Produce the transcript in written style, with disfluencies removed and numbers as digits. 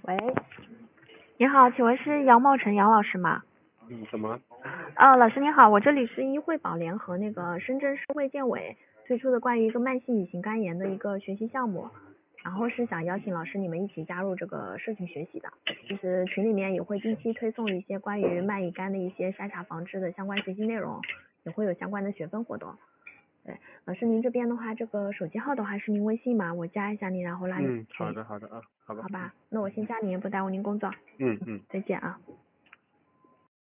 喂，你好，请问是杨茂成杨老师吗？ 什么？ 老师你好，我这里是医惠保联和那个深圳市卫健委推出的关于一个慢性乙型肝炎的一个学习项目，然后是想邀请老师你们一起加入这个社群学习的，就是群里面也会定期推送一些关于慢乙肝的一些筛查防治的相关学习内容，也会有相关的学分活动。对，老师您这边的话，这个手机号的话是您微信吗？我加一下您，然后拉你群。 好的啊，好吧。 好吧，那我先加您，不耽误您工作。 嗯。 再见啊。